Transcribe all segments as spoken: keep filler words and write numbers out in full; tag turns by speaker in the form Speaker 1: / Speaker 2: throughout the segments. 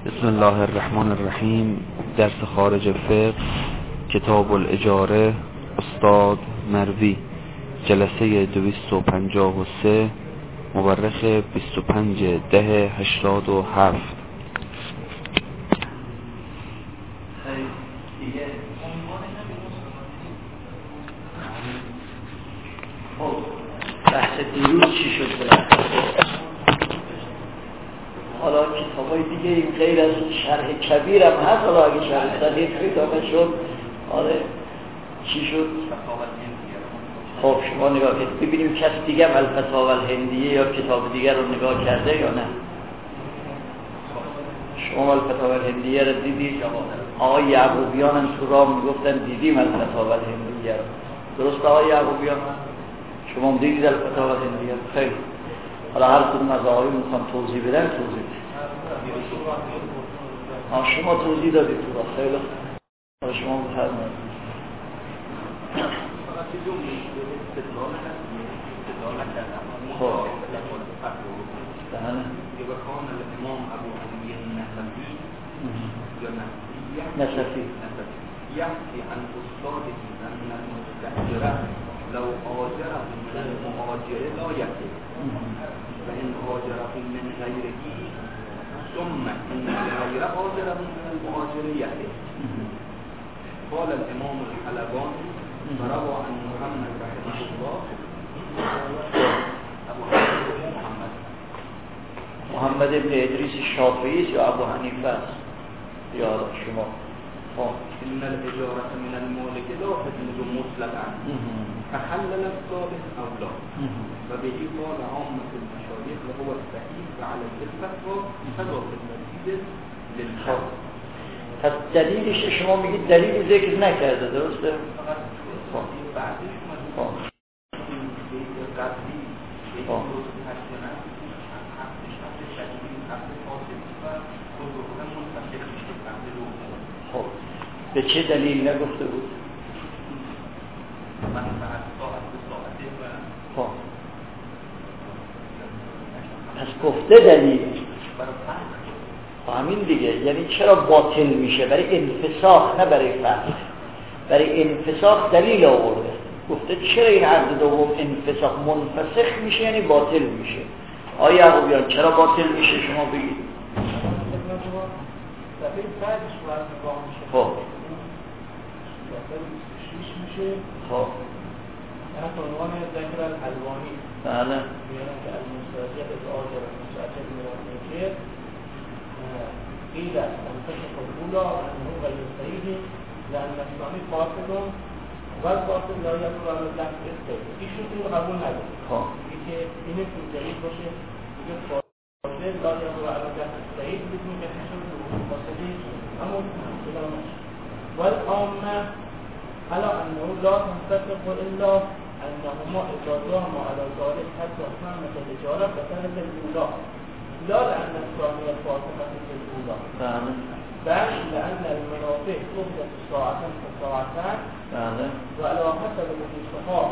Speaker 1: بسم الله الرحمن الرحیم. درس خارج فقه، کتاب الاجاره، استاد مروی، جلسه دویست و پنجاه و سه، مورخ بیست و پنج ده هشتاد و هفت.
Speaker 2: بحث دیروز چی شد بالاخره؟ حالا کتابای دیگه این غیر از شرح کبیر هم هست، حالا اگه شرح صغیر پیدا نشد آره چی شد؟ خب شما نگاه کنید ببینیم کس دیگه الفتاوی الهندیه یا کتاب دیگر رو نگاه کرده یا نه. شما الفتاوی الهندیه رو دیدید؟ آقای یعقوبیان هم تو راه میگفتن دیدیم الفتاوی الهندیه رو. درست آقای یعقوبیان؟ شما هم دیدید الفتاوی الهندیه؟ خیلی حالا هر کدوم از آقایون میخوان توضیح بدن توضیح بدن. آه شما توضیح دادید تو را خیلی حالا شما بفرمایید. خب بله نصفی
Speaker 3: يحكي عن أستاذه أن المستأجر لو آجره من المهاجر لا يحكي فإن آجره من غيره ثم إن غير آجره من المهاجر يحكي. قال الإمام الحلباني وروى عن محمد رحمه الله أبو حنيفة محمد
Speaker 2: محمد ابن ادریس الشافعی یا ابو حنیفه است یا شما
Speaker 3: إن الإجارة من المالك لا تجوز مطلقا فحلل الصالح أو لا وبه قال عامة المشايخ وهو الصحيح وعليه الفتوى فضل المزيد للحق.
Speaker 2: پس دلیلش شما میگید دلیل ذکر نکرده درسته؟
Speaker 3: خب بعدش خب قبلی خب
Speaker 2: خب به چه دلیل نگفته بود؟
Speaker 3: من بعد ساعت به ساعته و
Speaker 2: خب پس گفته دلیل خب همین دیگه. یعنی چرا باطل میشه؟ برای انفساخ نه برای فسخ. برای انفساخ دلیل آورده، گفته چرا این عقد دوم انفساخ منفسخ میشه یعنی باطل میشه. آیا یعقوبیان چرا باطل میشه شما بگید؟ خب خب
Speaker 4: تحت عنوان ذکر الحلوانی
Speaker 2: بله
Speaker 4: میگن که المستاجر اجاره المستاجر المستاجر قیل انفسخ الاولى انه غیر صحیح لان اسلامی فاسد و فاسد لا یدل علی لفظ الصحیح. ایشون این رو قبول نداره.
Speaker 2: خب
Speaker 4: اینکه اینه که دلیل باشه میگه فاسد لا یدل علی لفظ الصحیح بدون که حصول فاسدی اما والعامه على انه لا تنفسخ الا انهما اجازهما على ذلك حتى تمت الاجاره بسبب الاولى لا لان الثانيه فاسخه الاولى بل لان المنافع تهدف ساعه فساعتان وعلى حسب الاتفاق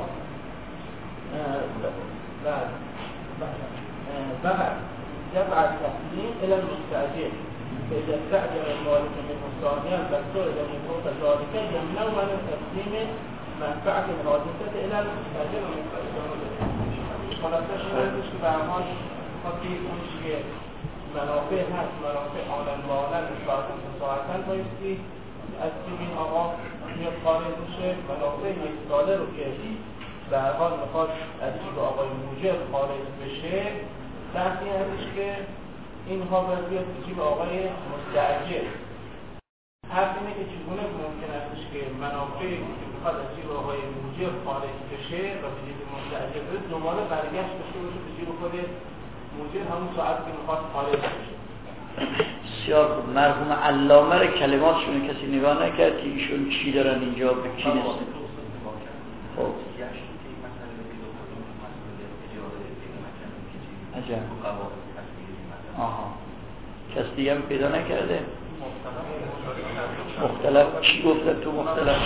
Speaker 4: بعد بعد جمع التسليم الى المستاجر فإذا استأجر المالك منه ثانيا فاستولد منه كذلك يمنع من تسليم منفعة الحادثة إلى المستأجر من خلاصش نمیشه که به هر حال خاطی اون که منافع هست منافع آنن و آنن ساعتن و ساعتن بایستی از این آقا میاد خارج میشه منافع یک ساله رو که به هر حال میخواد از جیب آقای موجب خارج بشه تحصیل هستش که اینها باید بیاد جیب آقای مستأجر. حرف اینه که چگونه ممکن استش که منافعی که بخواد از جیب آقای موجب خارج بشه و به جیب مستأجر بره دوباره برگشت بشه باشه به جیب خود موجب همون ساعت که میخواد خارج بشه.
Speaker 2: بسیار خوب. مرحوم علامه رو کلماتشون کسی نگاه نکرد که ایشون چی دارن اینجا به کی نسبت؟ خب عجب آها کس دیگه هم پیدا نکرده؟ مختلف چی گفتن تو مختلف؟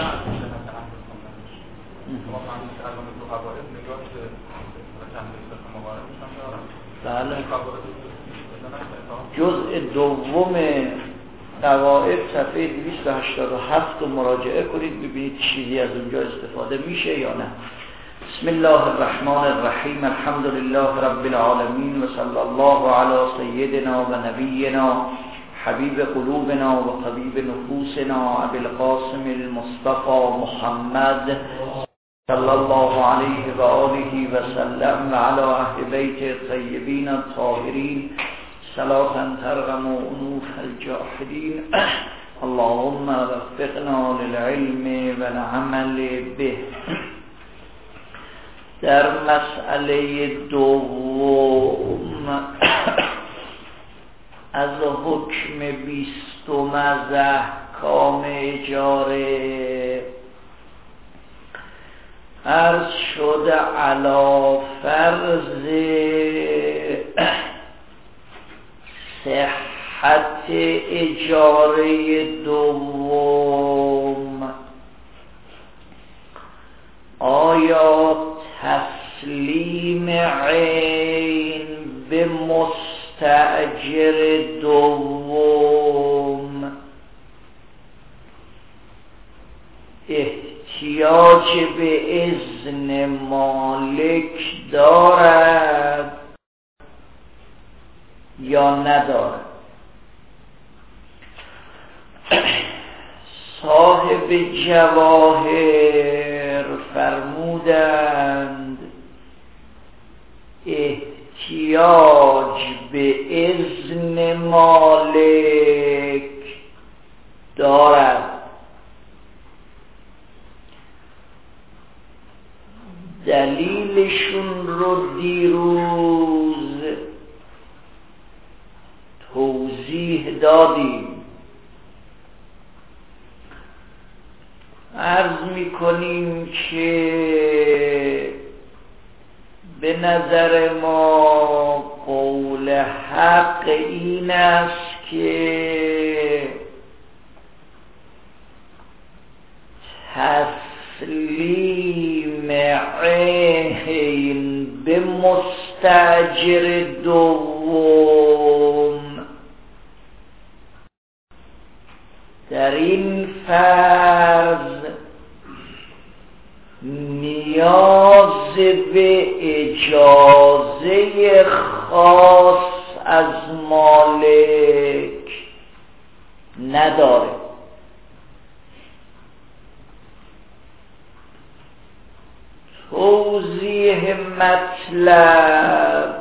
Speaker 2: بله جزء دوم قواعد صفحه دویست و هشتاد و هفت رو مراجعه کنید ببینید چیزی از اونجا استفاده میشه یا نه. بسم الله الرحمن الرحیم. الحمد لله رب العالمین و صلی الله علی سیدنا و نبینا حبیب قلوبنا و طبیب نفوسنا ابی القاسم المصطفى محمد صلی الله علیه و آله و سلم و علی اهل بیت الطیبین الطاهرین صلاة ترغم انوف الجاحدین. اللهم وفقنا للعلم و العمل به. در مسئله دوم از حکم بیستم از احکام اجاره عرض شده علی فرض صحت اجاره دوم آیا تسلیم عین به مستأجر دوم احتیاج به اذن مالک دارد یا ندارد؟ صاحب جواهر فرمودند احتیاج به اذن مالک دارد. دلیلشون رو دیروز توضیح دادیم. عرض میکنیم که به نظر ما قول حق این است که تسلیم عین به مستأجر دوم در این فرض نیاز به اجازه خاص از مالک نداره. توضیح مطلب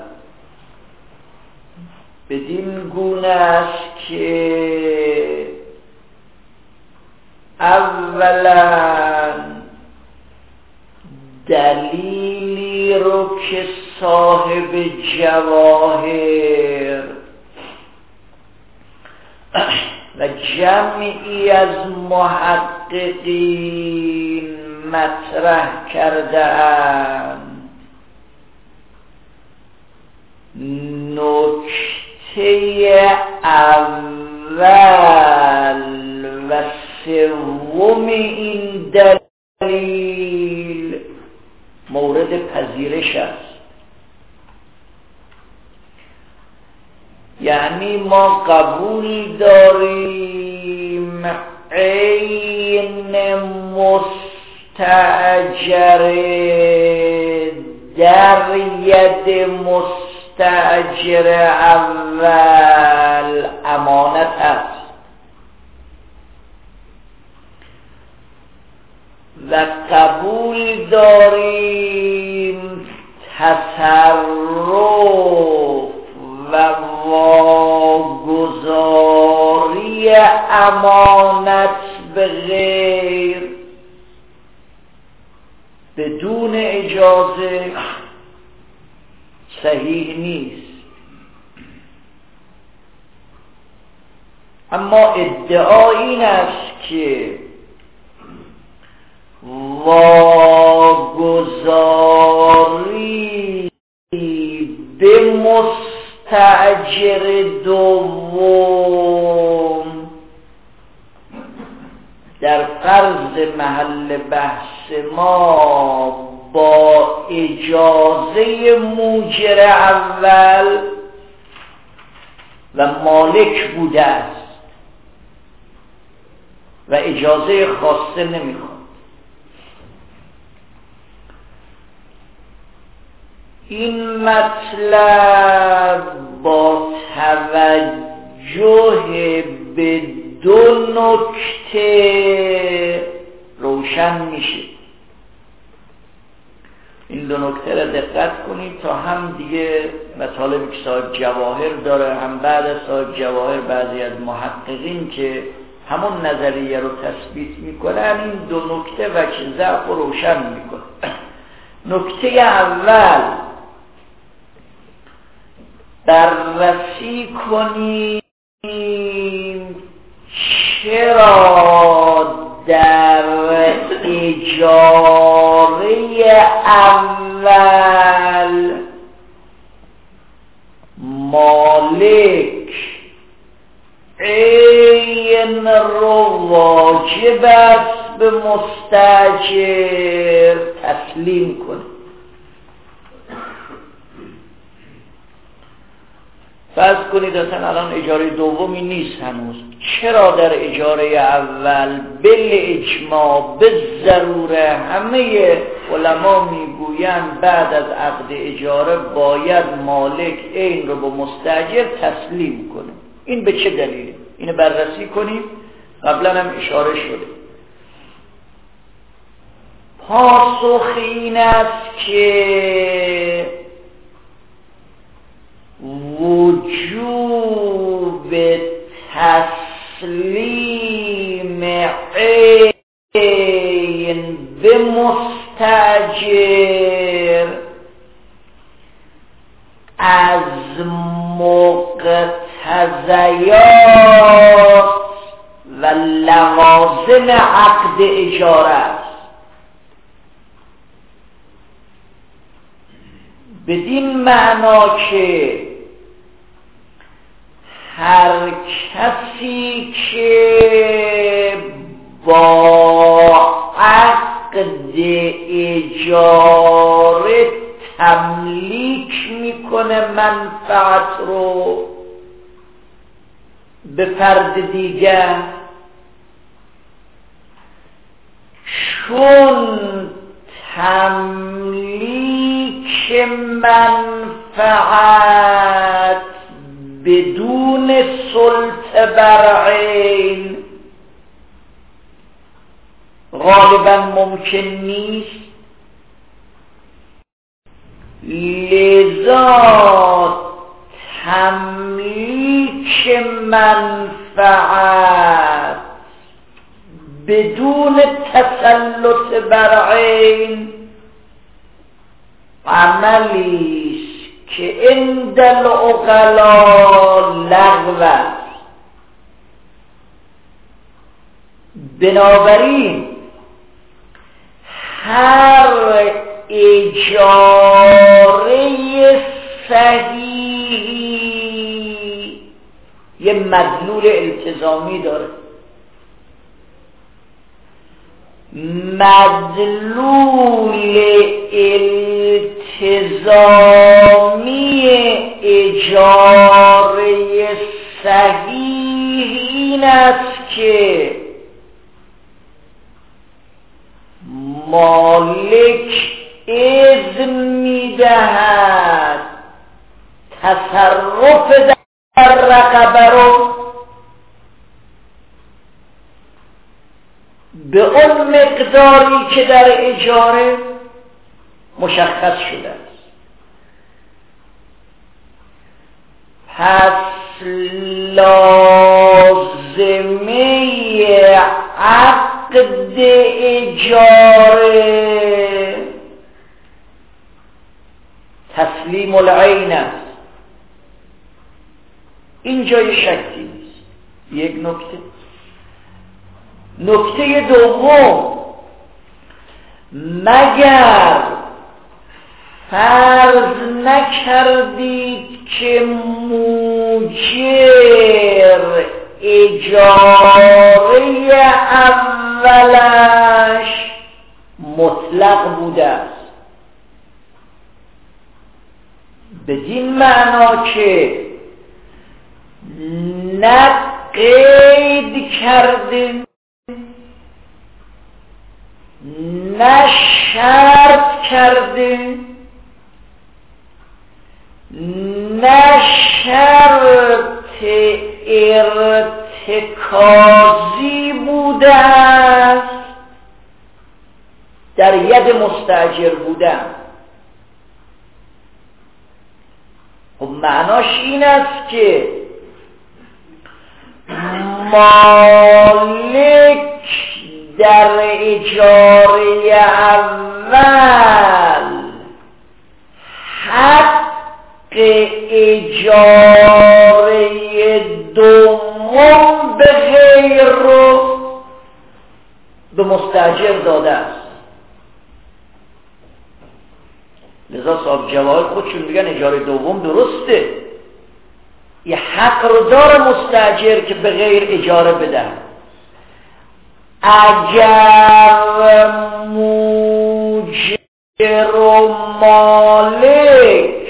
Speaker 2: بدین گونه است که اولا دلیلی رو که صاحب جواهر و جمعی از محققین مطرح کرده اند نکته اول و سوم این دلیل مورد پذیرش است. یعنی ما قبول داریم عین مستأجر در ید مستأجر اول امانت است و قبول داریم تصرف و واگذاری امانت به غیر بدون اجازه صحیح نیست. اما ادعا این است که واگذاری به مستأجر دوم در فرض محل بحث ما با اجازه موجر اول و مالک بوده است و اجازه خاصه نمیخواد. این مطلب با توجه به دو نکته روشن میشه. این دو نکته را دقت کنید تا هم دیگه مطالبی که صاحب جواهر داره، هم بعد از صاحب جواهر بعضی از محققین که همون نظریه رو تثبیت میکنن این دو نکته وجه ضعف رو روشن میکنن. نکته اول بررسی کنیم چرا در اجاره اول مالک عین رو واجب است به مستاجر تسلیم کنه. فرض کنید اصلا الان اجاره دومی نیست هنوز، چرا در اجاره اول بل اجماع به ضروره همه علما میگویند بعد از عقد اجاره باید مالک این رو به مستاجر تسلیم کنه؟ این به چه دلیله؟ اینو بررسی کنیم. قبلا هم اشاره شده. پاسخ این است که وجوب تسلیم عین به مستاجر از مقتضیات و لوازم عقد اجاره است. بدین معنا که هر کسی که با عقد اجاره تملیک میکنه منفعت رو به فرد دیگر، چون تملیک منفعت بدون سلطه بر عین غالبا ممکن نیست، لذا تملیک منفعت بدون تسلط بر عین عملی است که عند العقلاء لغو است. بنابراین هر اجاره صحیحی یه مدلول التزامی داره. مدلول التزامی اجاره صحیح این است که مالک اذن میدهد تصرف در رقبه رو به اون مقداری که در اجاره مشخص شده است. پس لازمه عقد اجاره تسلیم العین است. این جای شکی نیست. یک نکته. نکته دوم، مگر فرض نکردید که موجر اجاره اولش مطلق بوده است، بدین معنا که نه قید کرده نه شرط کرده نه شرط ارتکازی بوده است در ید مستأجر بودن. خب معناش این است که مالک در اجاره اول حق اجاره دوم به غیر رو به مستأجر داده است. لذا صاحب جواهر خودشون میگن اجاره دوم درسته، یه حق رو داره مستأجر که به غیر اجاره بدن. اگر موجر و مالک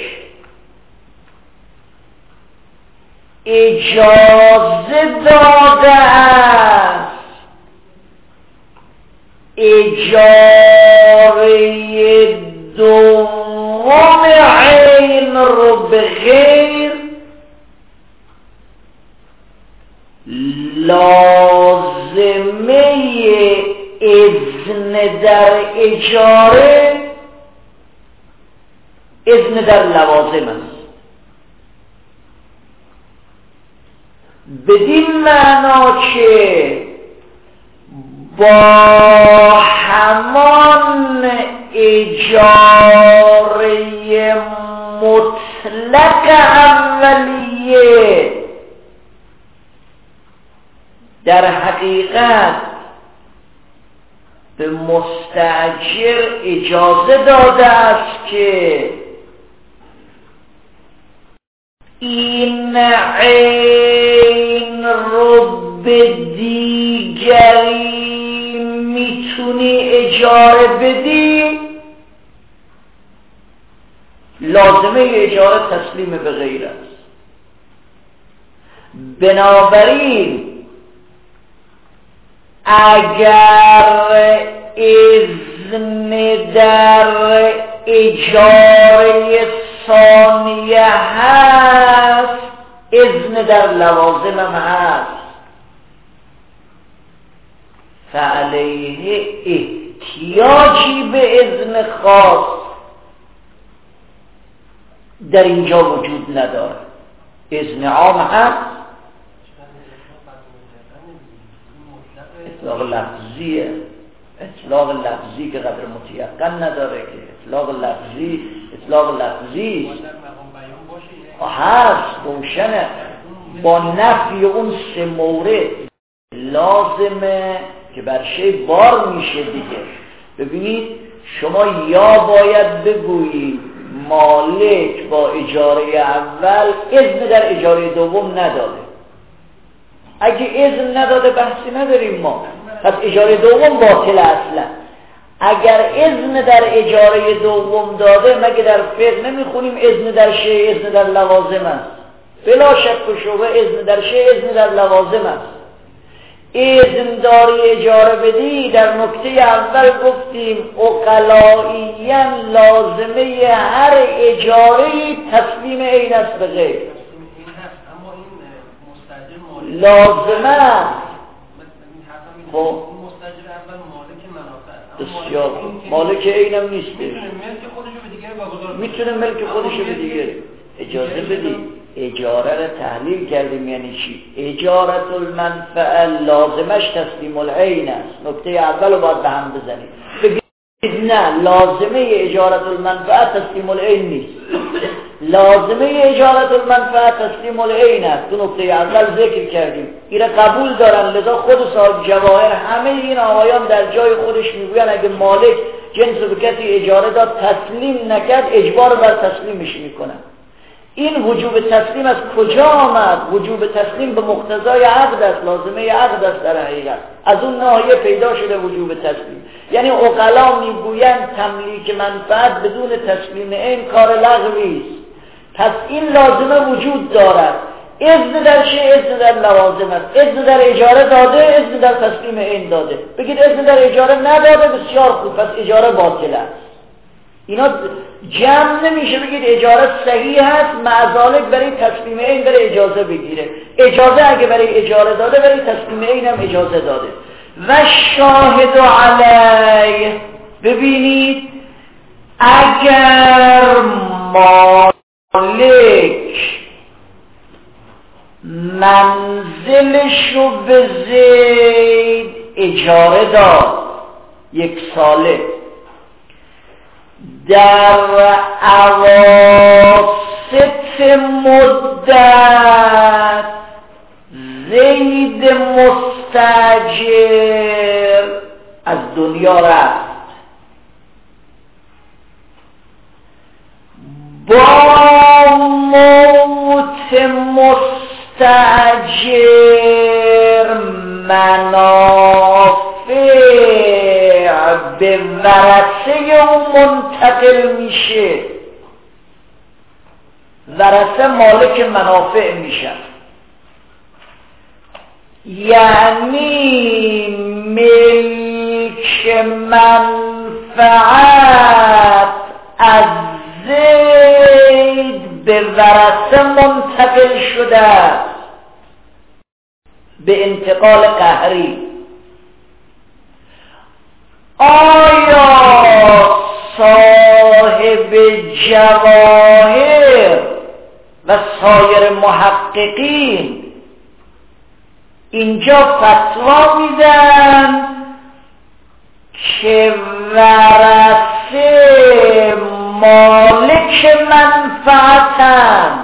Speaker 2: اجازه داده است اجاره دوم عین رو به غیر، لازمه اذن در اجاره اذن در لوازم است. بدین معنا که با همان اجاره مطلق اولیه در حقیقت به مستأجر اجازه داده است که این عین رو به دیگری میتونی اجاره بدی، لازمه اجاره تسلیم به غیر است. بنابراین اگر اذن در اجاره ثانیه هست اذن در لوازم هم هست، فعلیه احتیاجی به اذن خاص در اینجا وجود نداره. اذن عام هست، اطلاق لفظیه، اطلاق لفظی که قدر متیقن نداره، که اطلاق لفظی اطلاق لفظی هست روشنه. با نفی اون سه مورد لازمه که بر شی بار میشه دیگه. ببینید شما یا باید بگویید مالک با اجاره اول اذن در اجاره دوم نداده. اگه اذن نداده بحثی نداریم ما، پس اجاره دوم باطل اصلا. اگر اذن در اجاره دوم داده، مگه در فقه نمیخونیم اذن در شیء اذن در لوازم است؟ بلا شک و شبهه اذن در شیء اذن در لوازم است. اذن داری اجاره بدی، در نکته اول گفتیم عقلائیاً لازمه هر اجاره‌ای تسلیم عین است به غیر. لازمه خب بسیار مالک اینم نیست، میتونه ملک خودشو به دیگه اجازه بدی. اجاره رو تحلیل کردیم یعنی چی؟ اجارت المنفعه لازمش تسلیم العین است. نکته اول رو باید به هم بزنید. بگید نه، لازمه اجارت المنفعه تسلیم العین نیست، لازمه اجارت المنفعه تسلیم العین است. دو نکته اول ذکر کردیم، ایره قبول دارن. لذا خود صاحب جواهر همه این آقایان در جای خودش میگوین اگه مالک جنس به کسی اجاره داد تسلیم نکرد اجبار بر تسلیمش میکنن. این وجوب تسلیم از کجا آمد؟ وجوب تسلیم به مقتضای عقد است، لازمه عقد است. در حقیقت از اون ناحیه پیدا شده وجوب تسلیم. یعنی عقلا میگویند تملیک منفعت بدون تسلیم این کار لغوی است. پس این لازمه وجود دارد. اذن در چه؟ اذن در لوازم است. اذن در اجاره داده، اذن در تسلیم عین داده. بگید اذن در اجاره نداده، بسیار خوب، پس اجاره باطل است. اینا جمع نمیشه. بگید اجاره صحیح است، مع ذالک برای تسلیم عین برای اجازه بگیره. اجازه اگه برای اجاره داده، برای تسلیم عین هم اجازه داده. و شاهد علیه، ببینید اگر مالک منزلشو به زید اجاره داد یک ساله، در اواسط مدت زید مستاجر از دنیا رفت، با موت مستاجر منافع به ورثه او منتقل میشه. ورثه مالک منافع میشن، یعنی ملک منفعت از زید به ورثه منتقل شده به انتقال قهری. آیا صاحب جواهر و سایر محققین اینجا فتوا میدن که ورثه مالک منفعتن،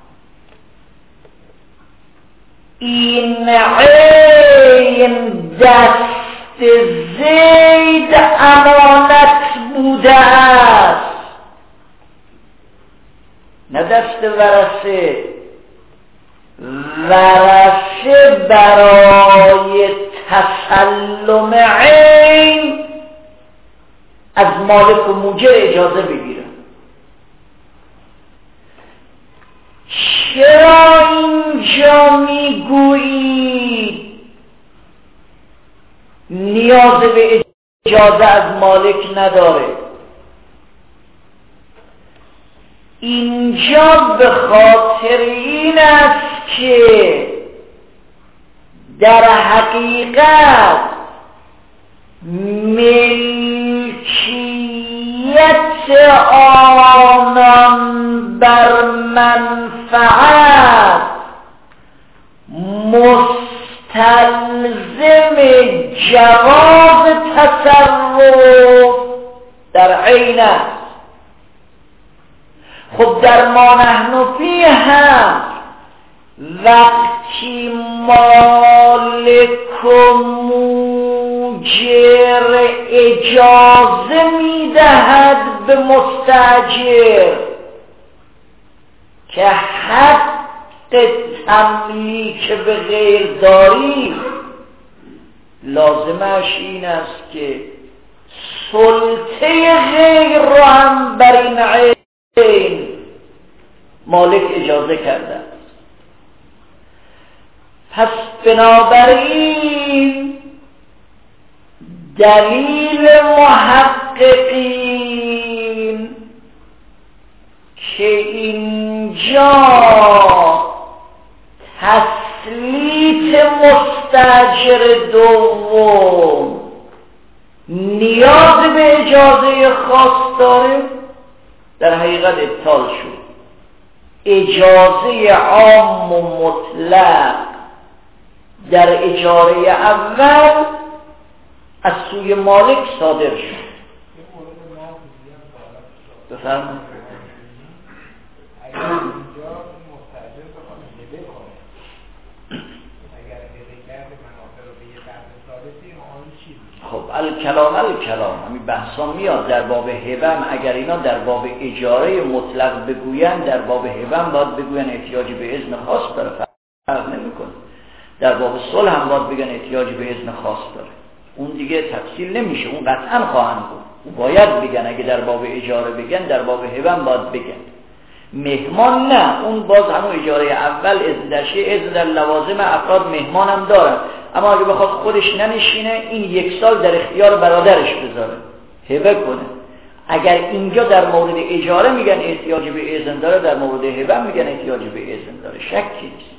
Speaker 2: این عین دست زید امانت بوده است، نه دست ورثه. ورثه برای تسلم عین از مالک و موجر اجازه بگیرن. چرا اینجا میگویی نیاز به اجازه از مالک نداره؟ اینجا به خاطر این است که در حقیقت ملکیت آنان بر منفعت مستلزم جواز تصرف در عین است. خب در ما نحن فی هم وقتی مالک و موجر اجازه میدهد به مستاجر که حق تملیک به غیر داری، لازمش این است که سلطه غیر را هم بر این عین مالک اجازه کرده. پس بنابراین دلیل محققین که اینجا تسلیط مستاجر دوم نیاز به اجازه خاص داره، در حقیقت ابطال شد. اجازه عام و مطلق در اجاره اول از سوی مالک صادر شد. بفرمایید. خب الکلام الکلام همین بحثا میاد در باب هبم. اگر اینا در باب اجاره مطلق بگوین، در باب هبم باید بگوین احتیاج به اذن خاص داره، فرق نمیکنه. در باب صلح هم باید بگن احتیاج به اذن خاص داره. اون دیگه تفصیل نمیشه، اون قطعا خواهند بود. باید بگن اگه در باب اجاره بگن، در باب هبم باید بگن. مهمان نه، اون باز همون اجاره اول اذن در شیء اذن در لوازم افراد مهمان هم دارن، اما اگه بخواد خودش ننشینه این یک سال در اختیار برادرش بذاره هبه کنه. اگر اینجا در مورد اجاره میگن احتیاج به اذن داره، در مورد هبه میگن احتیاج به اذن داره، شکی نیست.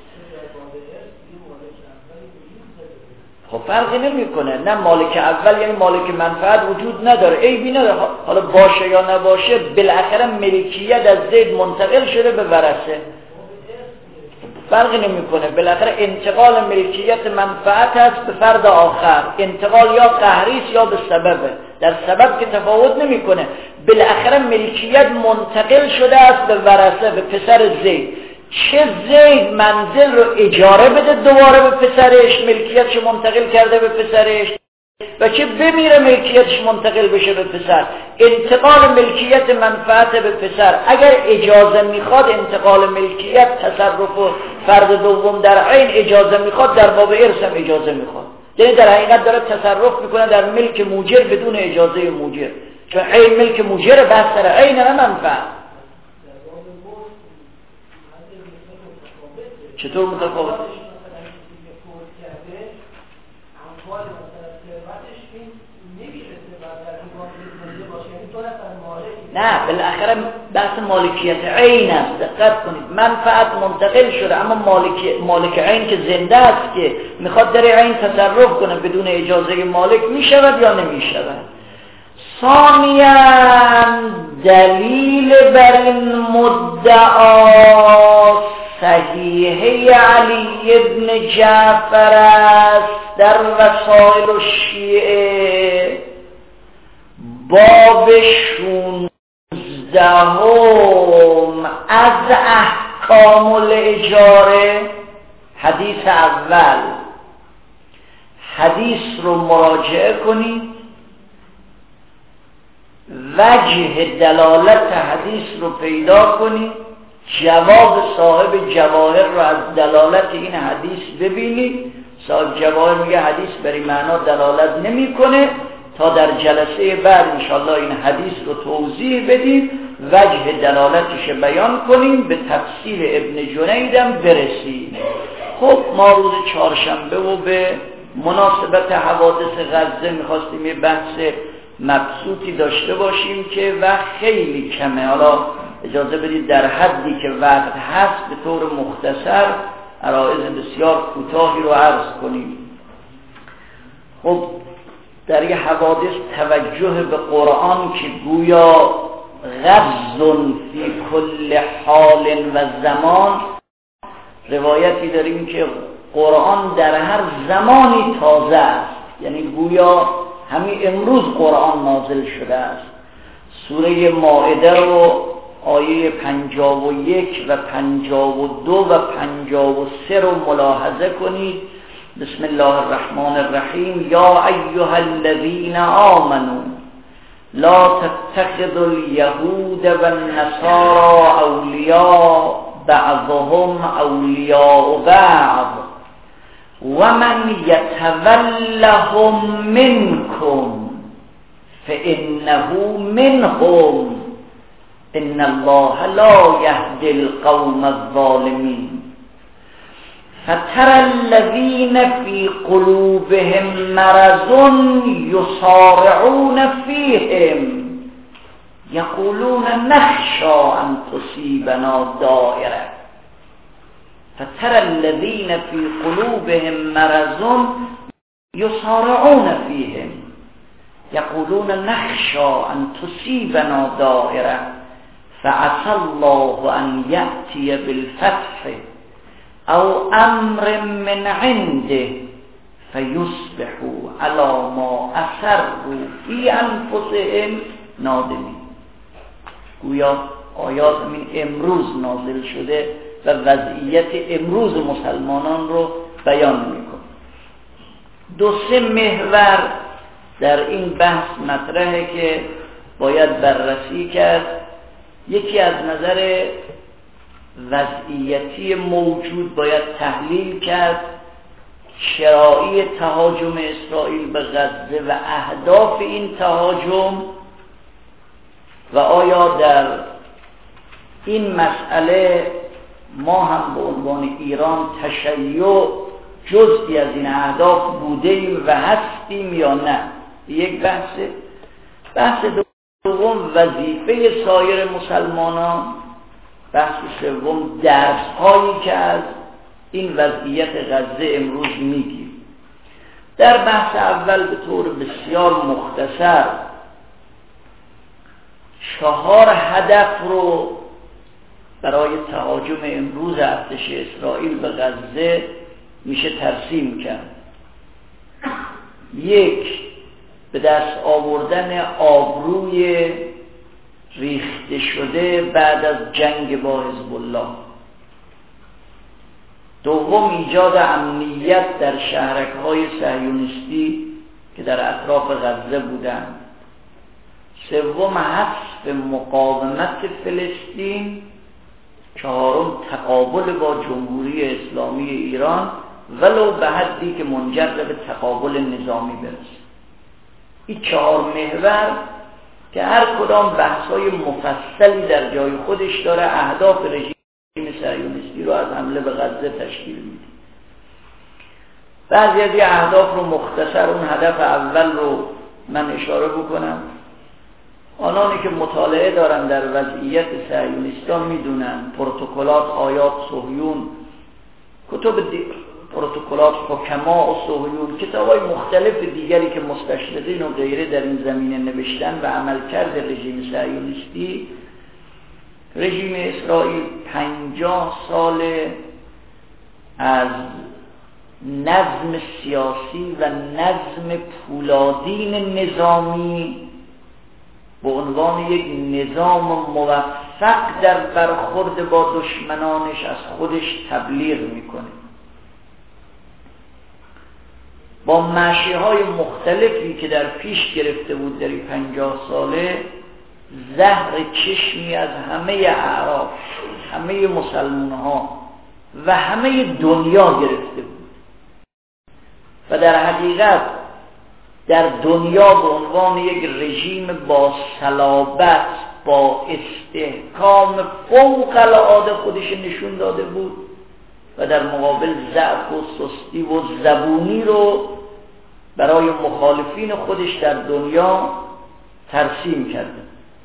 Speaker 2: خب فرقی نمیکنه، نه مالک اول یعنی مالک منفعت وجود نداره، عیبی نداره، حالا باشه یا نباشه بالاخره ملکیت از زید منتقل شده به ورثه، فرقی نمیکنه، بالاخره انتقال ملکیت منفعت است به فرد آخر، انتقال یا قهری است یا به سببه، در سبب که تفاوت نمیکنه، بالاخره ملکیت منتقل شده است به ورثه، به پسر زید. چه زید منزل رو اجاره بده دوباره به پسرش، ملکیتش منتقل کرده به پسرش، و چه بمیره ملکیتش منتقل بشه به پسر. انتقال ملکیت منفعت به پسر، اگر اجازه میخواد انتقال ملکیت تصرف و فرد دوم در عین اجازه میخواد، در باب ارث هم اجازه میخواد، یعنی در حقیقت داره تصرف میکنه در ملک موجر بدون اجازه موجر، چون عین ملک موجر بحث سر عین نه منفعت. چطور متفاوت؟ نه بالاخره بحث مالکیت عین است، دقت کنید، منفعت منتقل شده اما مالک مالک عین که زنده است که میخواد در عین تصرف کنه بدون اجازه مالک، میشود یا نمیشود؟ ثانیاً دلیل بر این مدعا صحیحه علی ابن جعفر است در وسائل الشیعه باب شونزدهم از احکام الاجاره، حدیث اول. حدیث رو مراجعه کنید، وجه دلالت حدیث رو پیدا کنید، جواب صاحب جواهر رو از دلالت این حدیث ببینید. صاحب جواهر میگه حدیث بر این معنا دلالت نمیکنه، تا در جلسه بعد انشاءالله این حدیث رو توضیح بدیم، وجه دلالتش بیان کنیم، به تفسیر ابن جنیدم برسیم. خب ما روز چهارشنبه و به مناسبت حوادث غزه میخواستیم یه بحث مبسوطی داشته باشیم که وقت خیلی کمه، حالا اجازه بدید در حدی که وقت هست به طور مختصر عرایض بسیار کوتاهی رو عرض کنیم. خب در یه حوادث توجه به قرآن که گویا غض فی کل حال و زمان، روایتی داریم که قرآن در هر زمانی تازه است، یعنی گویا همین امروز قرآن نازل شده است. سوره مائده رو آیه پنجاه و یک و پنجاه و دو و پنجاه و سه رو ملاحظه کنید. بسم الله الرحمن الرحیم. یا ایها الذین آمنوا لا تتخذوا اليهود والنصارى اولیاء بعضهم اولیاء بعض ومن يتولهم منكم فإنه منهم ان الله لا يهدي القوم الظالمين. فترى الذين في قلوبهم مرض يصارعون فيهم يقولون نخشى أن تصيبنا دائرة. فترى الذين في قلوبهم مرض يصارعون فيهم يقولون نخشى أن تصيبنا دائرة فعسى الله أن يأتي بالفتح او امر من عنده فیصبحوا علی ما اصروا فی انفسهم نادمین. گویا آیات من امروز نازل شده و وضعیت امروز مسلمانان رو بیان میکنه. دو سه محور در این بحث مطرحه که باید بررسی کرد. یکی از نظر وضعیتی موجود باید تحلیل کرد، شرایع تهاجم اسرائیل به غزه و اهداف این تهاجم، و آیا در این مسئله ما هم به عنوان ایران تشیع جزئی از این اهداف بودیم و هستیم یا نه؟ یک بحثه. بحث دوم وظیفه سایر مسلمانان. بحث سوم درس هایی که از این وضعیت غزه امروز میگیم. در بحث اول به طور بسیار مختصر چهار هدف رو برای تهاجم امروز ارتش اسرائیل به غزه میشه ترسیم کرد. یک، به دست آوردن آبروی ریخته شده بعد از جنگ با حزب الله. دوم، ایجاد امنیت در شهرک‌های صهیونیستی که در اطراف غزه بودند. سوم، حذف مقاومت فلسطین. چهارم، تقابل با جمهوری اسلامی ایران ولو به حدی که منجر به تقابل نظامی برسه. این چهار محور که هر کدام بحث‌های مفصلی در جای خودش داره اهداف رژیم صهیونیستی رو از حمله به غزه تشکیل میده. بعضی از اهداف رو مختصر، اون هدف اول رو من اشاره بکنم. آنانی که مطالعه دارن در وضعیت صهیونیستان میدونن پروتکلات آیات صهیون، کتب دی... پروتکلات حکما و صهیون، کتاب‌های مختلف دیگری که مستشرقین و غیره در این زمینه نوشتن و عملکرد رژیم صهیونیستی. رژیم اسرائیل پنجاه سال از نظم سیاسی و نظم پولادین نظامی به عنوان یک نظام موفق در برخورد با دشمنانش از خودش تبلیغ میکنه. با مشی‌های مختلفی که در پیش گرفته بود در این پنجاه ساله، زهر چشمی از همه اعراف، همه مسلمان‌ها و همه دنیا گرفته بود و در حقیقت در دنیا به عنوان یک رژیم با صلابت، با استحکام فوق العاده خودش نشون داده بود و در مقابل ضعف و سستی و زبونی رو برای مخالفین خودش در دنیا ترسیم کرده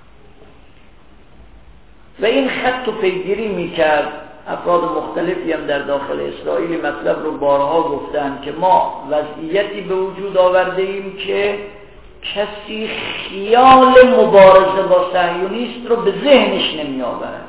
Speaker 2: و این خط رو پیگیری میکرد. افراد مختلفی هم در داخل اسرائیل مطلب رو بارها گفتن که ما وضعیتی به وجود آورده ایم که کسی خیال مبارزه با صهیونیست رو به ذهنش نمی آورد.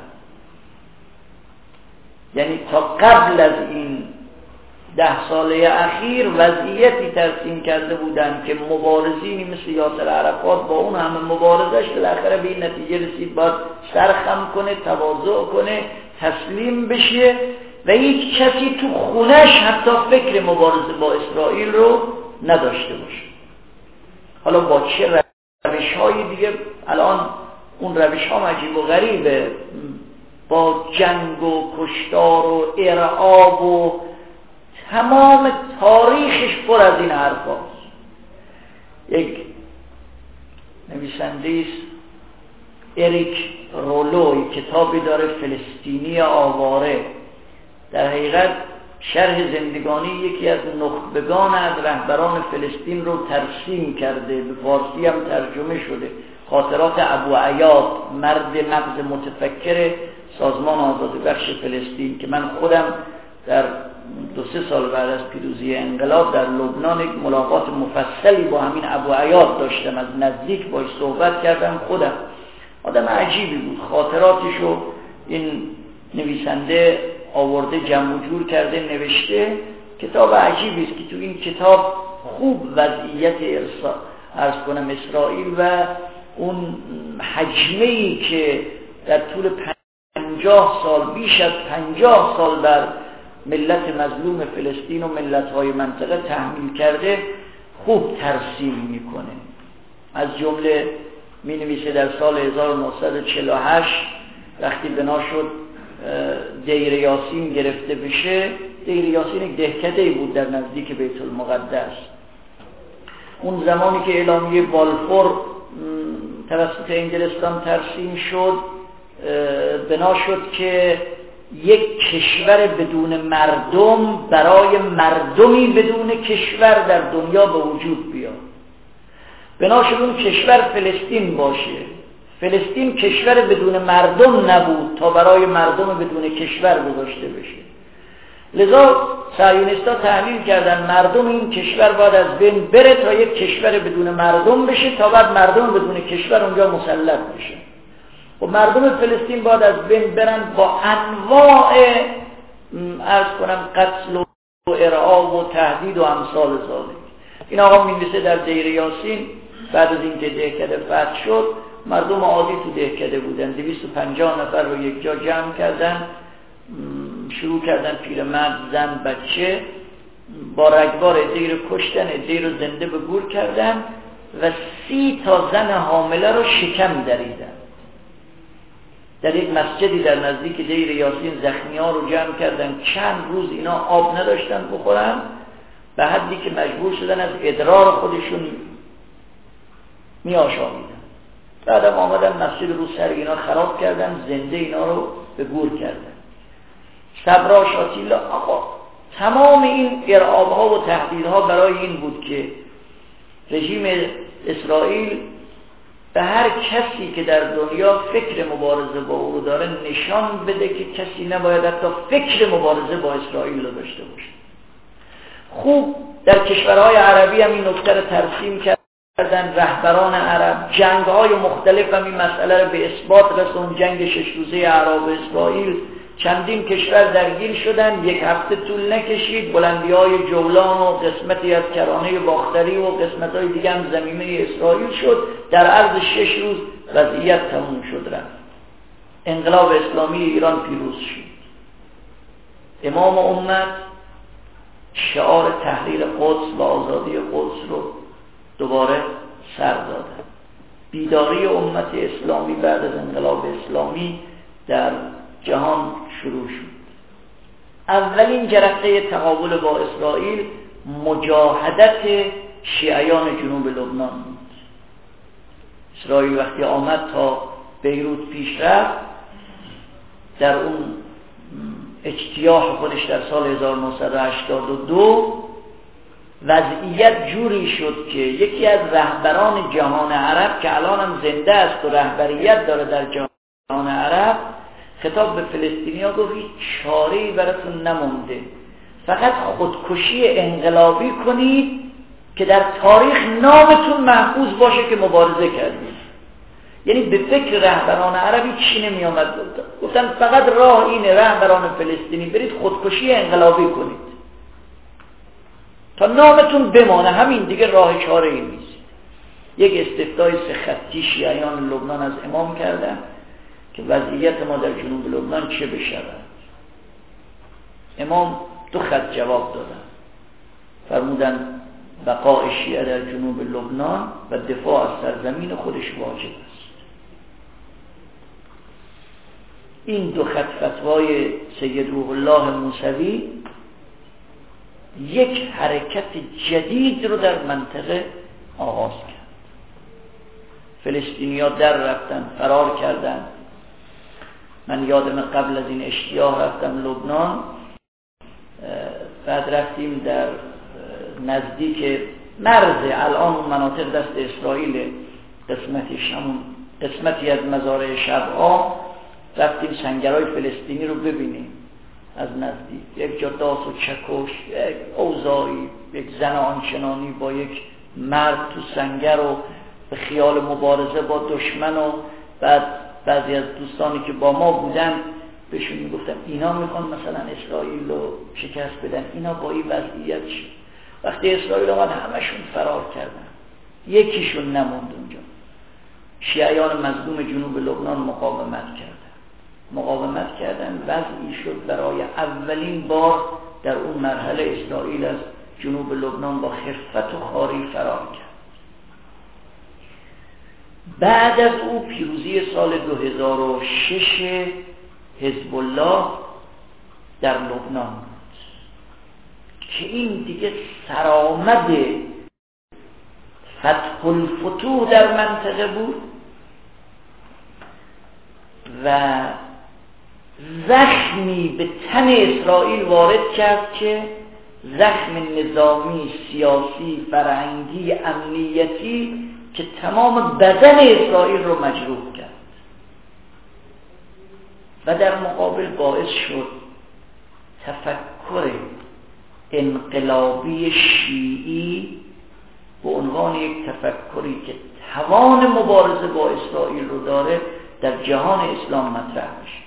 Speaker 2: یعنی تا قبل از این ده ساله اخیر وضعیتی ترسیم کرده بودن که مبارزینی مثل یاسر عرفات با اون همه مبارزش بالاخره به این نتیجه رسید باید سرخم کنه، تواضع کنه، تسلیم بشه و هیچ کسی تو خونش حتی فکر مبارزه با اسرائیل رو نداشته باشه. حالا با چه روش های دیگه الان اون روش ها عجیب و غریبه، با جنگ و کشتار و ارعاب و تمام تاریخش پر از این حرف هاست. یک نویسنده است اریک رولو کتابی داره فلسطینی آواره، در حقیقت شرح زندگانی یکی از نخبگان از رهبران فلسطین رو ترسیم کرده، به فارسی هم ترجمه شده. خاطرات ابو عیاد، مرد مغز متفکر سازمان آزادی بخش فلسطین که من خودم در دو سه سال بعد از پیروزی انقلاب در لبنان یک ملاقات مفصلی با همین ابو عیاد داشتم، از نزدیک باش صحبت کردم. خودم آدم عجیبی بود. خاطراتشو این نویسنده آورده جمع جور کرده نوشته. کتاب عجیبی است که تو این کتاب خوب وضعیت ارسا عرض کنم اسرائیل و اون حجمه‌ای که در طول پنجاه سال، بیش از پنجاه سال بر ملت مظلوم فلسطین و ملت‌های منطقه تحمیل کرده خوب ترسیم میکنه. از جمله می نویسه در سال هزار و نهصد و چهل و هشت وقتی بنا شد دیر یاسین گرفته بشه، دیر یاسین یک دهکده‌ای بود در نزدیک بیت المقدس. اون زمانی که اعلامیه بالفور توسط انگلستان ترسیم شد، بنا شد که یک کشور بدون مردم برای مردمی بدون کشور در دنیا به وجود بیاد. بنا شد اون کشور فلسطین باشه. فلسطین کشور بدون مردم نبود تا برای مردم بدون کشور گذاشته بشه. لذا صهیونیست‌ها تحلیل کردن مردم این کشور باید از بین بره تا یک کشور بدون مردم بشه تا بعد مردم بدون کشور اونجا مسلط بشه. و مردم فلسطین باید از بین برن با انواع عرض کنم قتل و ارعاب و تهدید و امثال ذالک. این آقا می‌نویسه در دیر یاسین بعد از اینکه دهکده فتح شد مردم عادی تو دهکده بودن، دویست و پنجاه نفر رو یک جا جمع کردن، شروع کردن پیرمرد زن بچه با رگبار عده‌ای رو کشتن، عده‌ای رو زنده به گور کردن و سی تا زن حامله رو شکم دریدن. در یک مسجدی در نزدیک دیر یاسین زخمی ها رو جمع کردن، چند روز اینا آب نداشتن بخورن به حدی که مجبور شدن از ادرار خودشون می آشامیدن. بعدم آمدن مسجد رو سر اینا خراب کردن، زنده اینا رو به گور کردن. صبرا شاتیلا آقا تمام این ارعاب‌ها و تهدیدها برای این بود که رژیم اسرائیل به هر کسی که در دنیا فکر مبارزه با او داره نشان بده که کسی نباید حتی فکر مبارزه با اسرائیل رو داشته باشه. خوب در کشورهای عربی هم این نکته رو ترسیم کردن، رهبران عرب جنگ‌های مختلف هم این مسئله رو به اثبات رسوند. جنگ شش روزه عرب و اسرائیل چندین کشور درگیر شدن، یک هفته طول نکشید، بلندی‌های جولان و قسمتی از کرانه باختری و قسمت‌های دیگه هم زمینه اسرائیل شد. در عرض شش روز وضعیت تموم شد رفت. انقلاب اسلامی ایران پیروز شد. امام امت شعار تحریر قدس و آزادی قدس رو دوباره سر دادن. بیداری امت اسلامی بعد از انقلاب اسلامی در جهان شروع شد. اولین جرقه تقابل با اسرائیل مجاهدت شیعیان جنوب لبنان بود. اسرائیل وقتی آمد تا بیروت پیش رفت، در اون اجتیاح خودش در سال هزار و نهصد و هشتاد و دو وضعیت جوری شد که یکی از رهبران جهان عرب که الان هم زنده است و رهبریت داره در جهان عرب خطاب به فلسطینی‌ها گفت هیچ چاره‌ای براتون نمونده، فقط خودکشی انقلابی کنید که در تاریخ نامتون محفوظ باشه که مبارزه کردید. یعنی به فکر رهبران عربی چی نمی آمد. گفتن فقط راه اینه رهبران فلسطینی برید خودکشی انقلابی کنید تا نامتون بمانه، همین دیگه راه چاره‌ای نیست. یک استفتای سه خطی شیعیان لبنان از امام کردن که وضعیت ما در جنوب لبنان چه بشود. امام دو خط جواب دادن، فرمودن بقای شیعه در جنوب لبنان و دفاع از سرزمین خودش واجب است. این دو خط فتوای سید روح الله موسوی یک حرکت جدید رو در منطقه آغاز کرد. فلسطینی‌ها در رفتن، فرار کردن. من یادم قبل از این اشتیاق رفتم لبنان، بعد رفتیم در نزدیک مرز الان اون مناطق دست اسرائیل، قسمتیش همون قسمتی از مزارع شبعا، رفتیم سنگرهای فلسطینی رو ببینیم از نزدیک. یک جا داس و چکش، یک اوضاعی، یک زن آنچنانی با یک مرد تو سنگر و به خیال مبارزه با دشمن. و بعد بعضی از دوستانی که با ما بودن بهشون میگفتم اینا میخوان مثلا اسرائیل رو شکست بدن، اینا با این وضعیت شد. وقتی اسرائیل آمد همشون فرار کردن، یکیشون نموند اونجا. شیعیان مظلوم جنوب لبنان مقاومت کردن مقاومت کردن وضعی شد برای اولین بار در اون مرحله اسرائیل از جنوب لبنان با خفت و خواری فرار کرد. بعد از او پیروزی سال دو هزار و شش حزب الله در لبنان بود که این دیگه سرآمد فتح الفتوح در منطقه بود و زخمی به تن اسرائیل وارد کرد که زخم نظامی، سیاسی، فرهنگی، امنیتی که تمام بدن اسرائیل رو مجروح کرد و در مقابل باعث شد تفکر انقلابی شیعی به عنوان یک تفکری که توان مبارزه با اسرائیل رو داره در جهان اسلام مطرح بشه.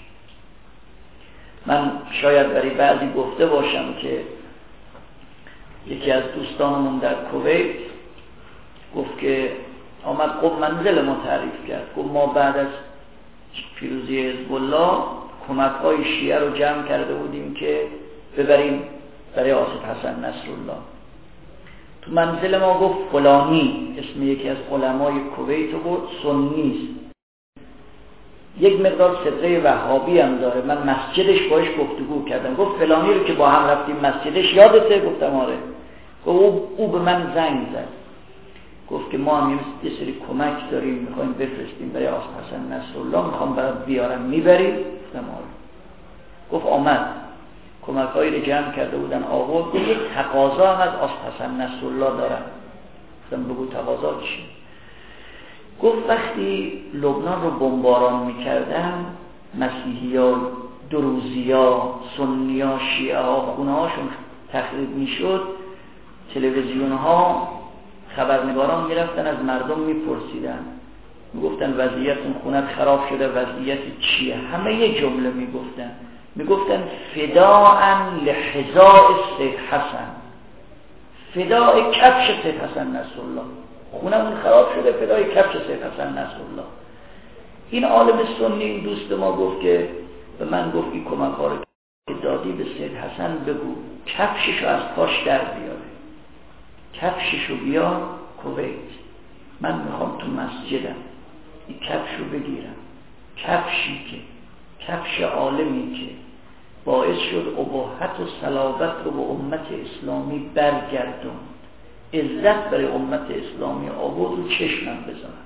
Speaker 2: من شاید برای بعضی گفته باشم که یکی از دوستانمون در کویت گفت که آمد قم منزل ما تعریف کرد، گفت ما بعد از پیروزی حزب الله کمک‌های شیعه رو جمع کرده بودیم که ببریم برای آصف حسن نصرالله. تو منزل ما گفت فلانی، اسم یکی از علمای کویت بود، سنیست، یک مقدار سطره وهابی هم داره، من مسجدش باش گفتگو کردم، گفت فلانی رو که با هم رفتیم مسجدش یادته؟ گفتم آره. گفت او, او به من زنگ زد، گفت که ما هم یه سری کمک داریم میخوایم بفرستیم برای آصف حسن نصرالله، میخوام برات بیارم، میبری؟ گفتم آره. گفت آمد کمک‌هایی رو جمع کرده بودن آورد، گفت یک تقاضا هم از آصف حسن نصرالله دارم. گفتم بگو تقاضا چیه؟ گفت وقتی لبنان رو بمباران میکردن، مسیحی‌ها، دروزی‌ها، سنی‌ها، شیعه‌ها خونه‌هاشون تخریب میشد، تلویزیون‌ها خبرنگاران میرفتن از مردم میپرسیدن، میگفتن وضعیتون خونت خراب شده، وضعیت چیه؟ همه یه جمله میگفتن، میگفتن فداء لحذاء سید حسن، فدای کفش سید حسن نصرالله، خونمون خراب شده، فدای کفش سید حسن نصرالله. این عالم سنی، این دوست ما گفت که به من گفت این کمک‌ها رو که دادی به سید حسن بگو کفششو از پاش در بیاره، کفششو بیار کویت، من میخوام تو مسجدم این کفشو بگیرم، کفشی که کفش عالمی که باعث شد اباحت و صلابت رو به امت اسلامی برگردون، عزت برای امت اسلامی آورد و چشمم بزنم.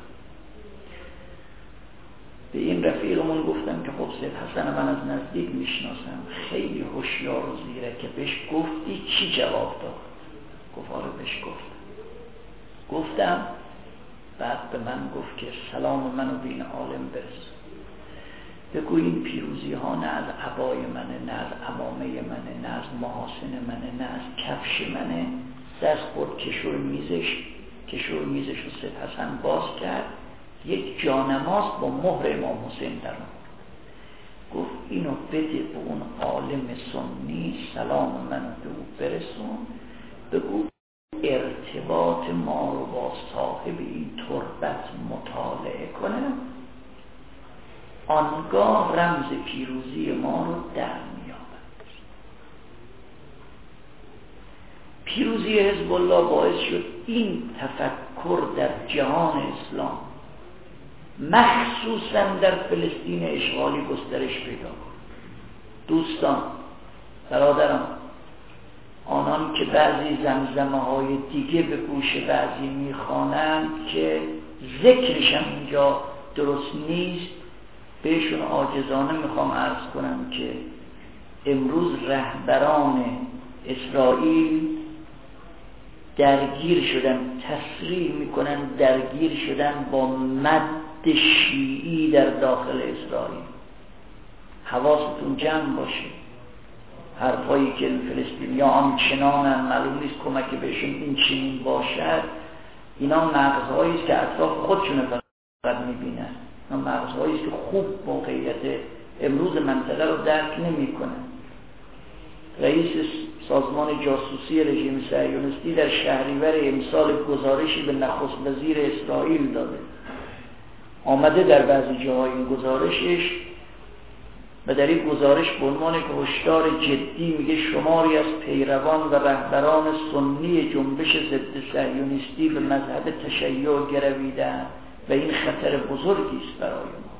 Speaker 2: به این رفیقمون گفتم که خب سید حسن من از نزدیک میشناسم، خیلی هوشیار و زیرک، که بهش گفتی چی جواب داد؟ گفت آره بهش گفتم. گفتم بعد به من گفت که سلام منو به این عالم برسون، بگو این پیروزی ها نه از عبای منه، نه از عمامه منه، نه از محاسن منه، نه از کفش منه. دست خورد کشور میزش کشور میزش رو سید حسن باز کرد، یک جانماز با مهر امام حسین در آورد. گفت اینو بده به اون عالم سنی، سلام منو به او برسون، بگو ارتباط ما رو با صاحب این تربت مطالعه کنه، آنگاه رمز پیروزی ما رو در می‌یابد. پیروزی حزب الله باعث شد این تفکر در جهان اسلام، مخصوصا در فلسطین اشغالی، گسترش پیدا کرد. دوستان، برادران، آنان که بعضی زمزمه های دیگه به گوش بعضی میخوانند که ذکرش هم اینجا درست نیست، بهشون عاجزانه میخوام عرض کنم که امروز رهبران اسرائیل درگیر شدن، تصریح میکنن درگیر شدن با مد شیعی در داخل اسرائیل. حواستون جمع باشه، حرفایی که فلسطینی‌ها آنچنانن، معلوم نیست کمک بهشون این چنین باشد، اینا مغزهایی است که اطراف خودشون فقط میبینن، اینا مغزهایی است که خوب موقعیت امروز منطقه رو درک نمیکنن. رئیس سازمان جاسوسی رژیم صهیونیستی در شهریور امسال گزارشی به نخست وزیر اسرائیل داده، آمده در بعضی جاهای این گزارشش و در این گزارش به عنوان که هشدار جدی میگه شماری از پیروان و رهبران سنی جنبش ضد صهیونیستی به مذهب تشیع گرویدند و این خطر بزرگی است برای ما.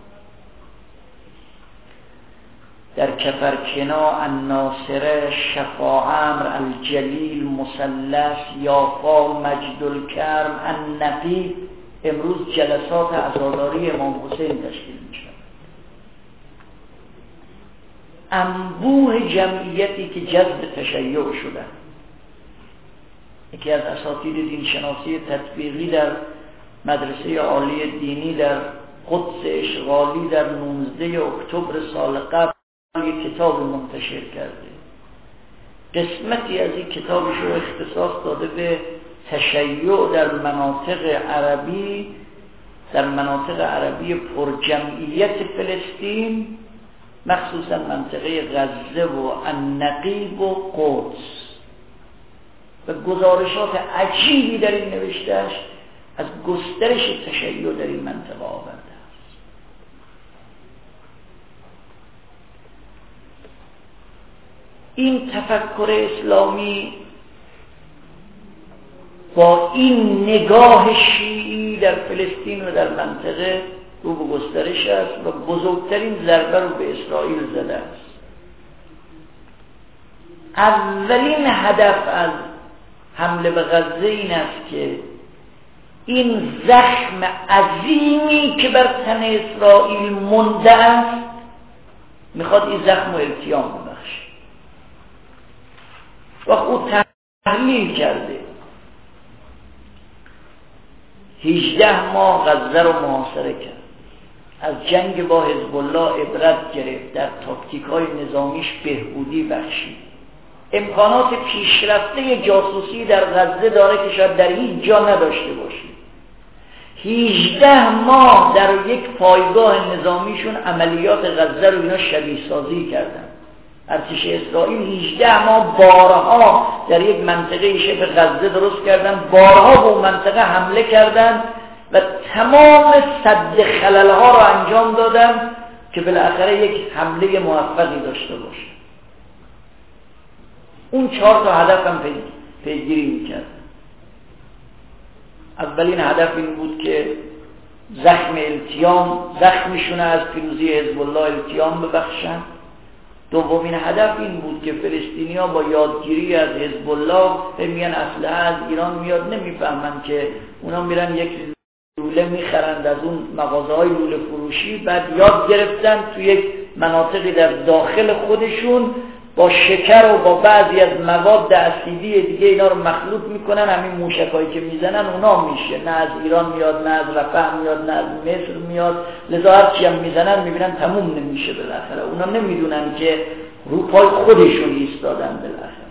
Speaker 2: در کفرکنا، الناصره، شفا عمر، الجلیل، مثلث، یافا، مجد الکرم، النقی، امروز جلسات عزاداری امام حسین تشکیل میشه. انبوه جمعیتی که جذب تشیع شدن. یکی از اساتید دینشناسی تطبیقی در مدرسه عالی دینی در قدس اشغالی در نوزده اکتبر سال قبل یک کتاب منتشر کرده. قسمتی از این کتابش رو اختصاص داده به تشیع در مناطق عربی در مناطق عربی پرجمعیت فلسطین، مخصوصا منطقه غزه و النقیب و قدس، و گزارشات عجیبی در این نوشتهش از گسترش تشیع در این منطقه آورده است. این تفکر اسلامی با این نگاه شیعی در فلسطین و در منطقه رو به گسترش است و بزرگترین ضربه رو به اسرائیل زده است. اولین هدف از حمله به غزه این است که این زخم عظیمی که بر تن اسرائیل مونده است میخواد این زخم رو التیام ببخشه. و او تحلیل کرده هجده ماه غزه رو محاصره کرد، از جنگ با حزب الله عبرت گرفت، در تاکتیک های نظامیش بهبودی بخشید، امکانات پیشرفته جاسوسی در غزه داره که شاید در هیچ جا نداشته باشید. هجده ماه در یک پایگاه نظامیشون عملیات غزه رو اینا شبیه سازی کردن. ارتش اسرائیل هجده ماه بارها در یک منطقه شبه غزه درست کردن، بارها به اون منطقه حمله کردن و تمام سد خللها رو انجام دادن که بالاخره یک حمله موفقی داشته باشه. اون چهار تا هدف هم پیگیری میکرد. اولین هدف این بود که زخم التیام زخمشون از پیروزی حزب الله التیام ببخشن. دومین هدف این بود که فلسطینی‌ها با یادگیری از حزب الله میگن اسلحه از ایران میاد، نمیفهمن که اونا میرن یک لوله میخرند از اون مغازه‌های لوله فروشی، بعد یاد گرفتن توی یک مناطقی در داخل خودشون با شکر و با بعضی از مواد اسیدی دیگه اینا رو مخلوط میکنن، همین موشکایی که میزنن اونا میشه، نه از ایران میاد، نه از رفح میاد، نه از مصر میاد، لذا هر چی هم میزنن میبینن تموم نمیشه بالاخره. اونا نمیدونن که رو پای خودشون ایستادن بالاخره.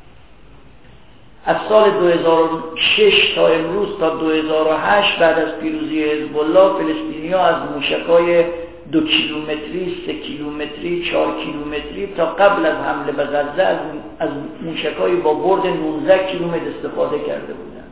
Speaker 2: از سال دو هزار و شش تا امروز تا دو هزار و هشت بعد از پیروزی حزب الله، فلسطینی‌ها از موشکای دو کیلومتری، سه کیلومتری، چهار کیلومتری تا قبل از حمله به غزه از, از موشکای با برد نوزده کیلومتر استفاده کرده بودن.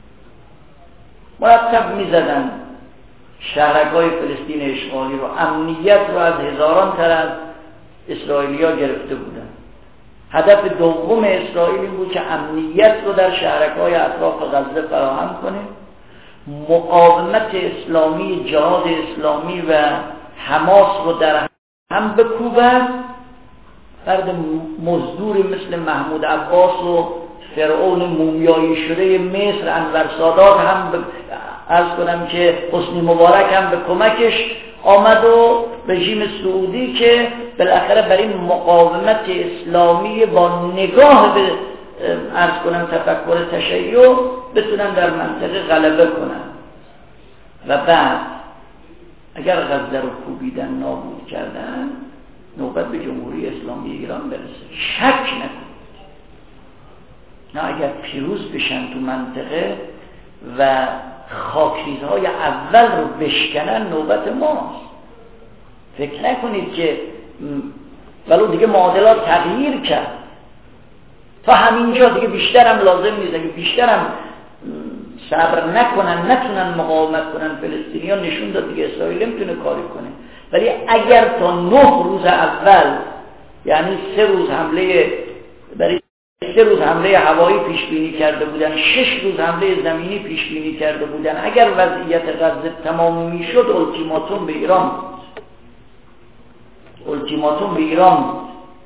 Speaker 2: مرتب می زدن شهرک‌های فلسطین اشغالی رو، امنیت رو از هزاران طرف اسرائیلی ها گرفته بودن. هدف دوم اسرائیل این بود که امنیت رو در شهرک‌های اطراف غزه فراهم کنه، مقاومت اسلامی، جهاد اسلامی و حماس رو در هم بکوبن. فرد مزدوری مثل محمود عباس و فرعون مومیایی شده مصر انور سادات هم ب... عرض کنم که حسنی مبارک هم به کمکش آمد و رژیم سعودی که بالاخره برای مقاومت اسلامی با نگاه به عرض کنم تفکر تشیع بتونن در منطقه غلبه کنن. و بعد اگر غزه رو کوبیدن، نابود کردن، نوبت به جمهوری اسلامی ایران برسه. شک نکنید نه اگر پیروز بشن تو منطقه و خاکریزهای اول رو بشکنن، نوبت ماست. فکر نکنید که ولو دیگه معادلات تغییر کرد تا همینجا دیگه بیشتر هم لازم نیست. اگه بیشتر هم صبر نکنن، نتونن مقاومت کنن، فلسطینیان نشون داد دیگه اسرائیل نمیتونه کاری کنه. ولی اگر تا نه روز اول، یعنی سه روز حمله برای سه روز حمله هوایی پیش بینی کرده بودن، شش روز حمله زمینی پیش بینی کرده بودن، اگر وضعیت غزه تمام میشد، التیماتوم به ایران بود. التیماتوم به ایران بود.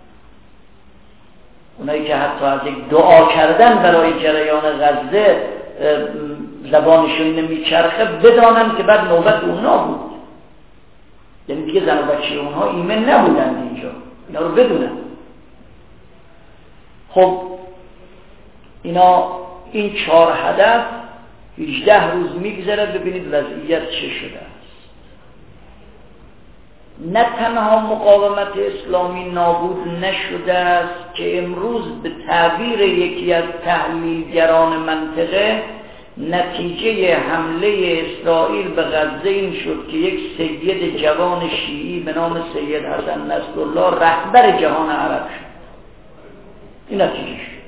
Speaker 2: اونایی که حتی از یک دعا کردن برای جریان غزه زبانشون نمیچرخه، بدانن که بعد نوبت اونا بود. یعنی دیگه زن و بچه اونها ایمن نبودن اینجا. اینا رو بدونن. خب اینا این چهار هدف هجده روز میگذره، ببینید وضعیت چه شده است. نه تنها مقاومت اسلامی نابود نشده است که امروز به تعبیر یکی از تحلیلگران منطقه نتیجه حمله اسرائیل به غزه این شد که یک سید جوان شیعی به نام سید حسن نصرالله رهبر جهان عرب شد. این نتیجه شد.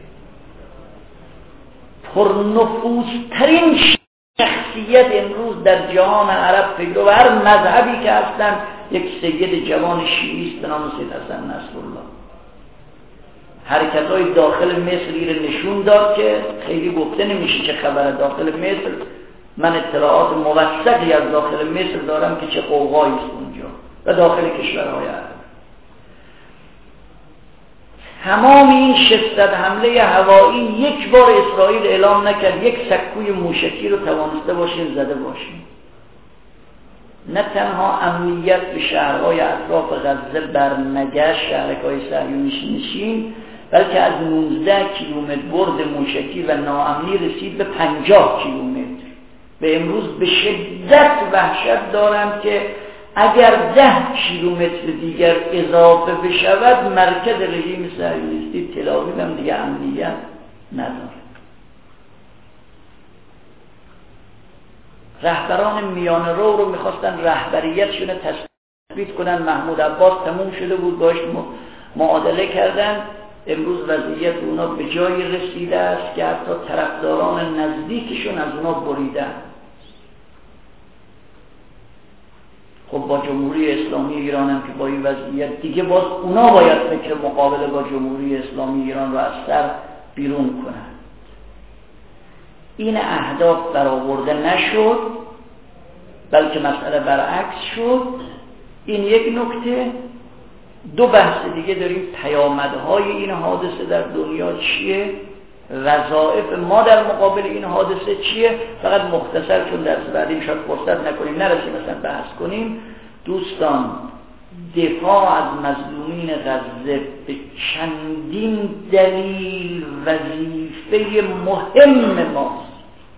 Speaker 2: پرنفوذترین شخصیت امروز در جهان عرب پیرو هر مذهبی که هستن یک سید جوان شیعی است به نام سید حسن نصرالله. حرکت‌های داخل مصر رو نشون داد که خیلی گفته نمیشه چه خبره داخل مصر. من اطلاعات موثقی از داخل مصر دارم که چه قوقایی است اونجا و داخل کشورهای عرب. تمام این ششصد حمله هوایی یک بار اسرائیل اعلام نکرد یک سکوی موشکی رو توانسته باشیم زده باشیم. نه تنها امنیت به شهرهای اطراف غزه برنگشت، شهرهای صهیونیستی نشین، بلکه از نوزده کیلومتر برد موشکی و ناامنی رسید به پنجاه کیلومتر. به امروز به شدت وحشت دارم که اگر ده کیلومتر دیگر اضافه بشود مرکز رژیم صهیونیستی تل‌آویو هم دیگه امنیت نداره. رهبران میانه رو رو میخواستن رهبریتشون تثبیت کنن. محمود عباس تموم شده بود، باش معادله کردن. امروز وضعیت اونا به جایی رسیده است که حتی طرفداران نزدیکشون از اونا بریدن. خب با جمهوری اسلامی ایران هم که با این وضعیت دیگه باز اونا باید فکر مقابله با جمهوری اسلامی ایران رو از سر بیرون کنن. این اهداف برآورده نشد، بلکه مسئله برعکس شد. این یک نکته. دو بحث دیگه داریم. پیامدهای این حادثه در دنیا چیه؟ وظایف ما در مقابل این حادثه چیه؟ فقط مختصر چون درس بعدی شاید فرصت نکنیم نرسیم مثلا بحث کنیم. دوستان، دفاع از مظلومین غزه به چندین دلیل وظیفه مهم ماست.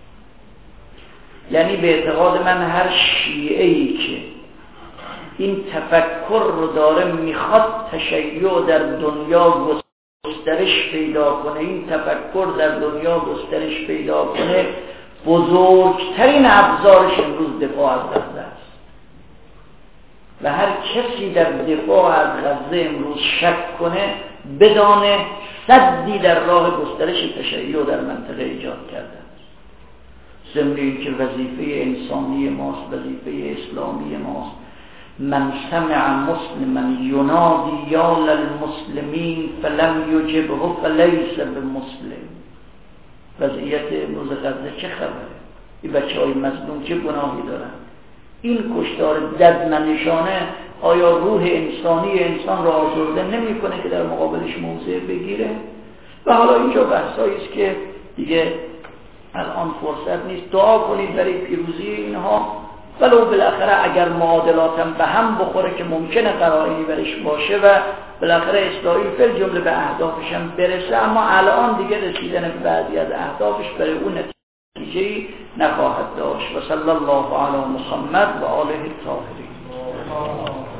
Speaker 2: یعنی به اعتقاد من هر شیعه‌ای که این تفکر رو داره میخواد تشیع در دنیا گسترش پیدا کنه، این تفکر در دنیا گسترش پیدا کنه، بزرگترین ابزارش امروز دفاع از غزه است. و هر کسی در دفاع از غزه امروز شک کنه بدانه سدی در راه گسترش تشیع در منطقه ایجاد کرده است. ضمن اینکه وظیفه انسانی ماست، وظیفه اسلامی ماست. من سمع مسلما ینادی یا للمسلمین فلم یجبه فلیس بمسلم. وضعیت امروز غزه چه خبره؟ این بچه های مظلوم چه گناهی دارن؟ این کشتار ددمنشانه آیا روح انسانی انسان را آزرده نمی کنه که در مقابلش موضع بگیره؟ و حالا اینجا بحثایی است که دیگه الان فرصت نیست. دعا کنید برای پیروزی اینها، ولو بالاخره اگر معادلاتم به هم بخوره که ممکنه قرائنی برش باشه و بالاخره اسرائیل فل جمله به اهدافش هم برسه، اما الان دیگه رسیدن به بعضی از اهدافش برای اون نتیجه‌ای نخواهد داشت. و صلی الله علی محمد و آله الطاهرین.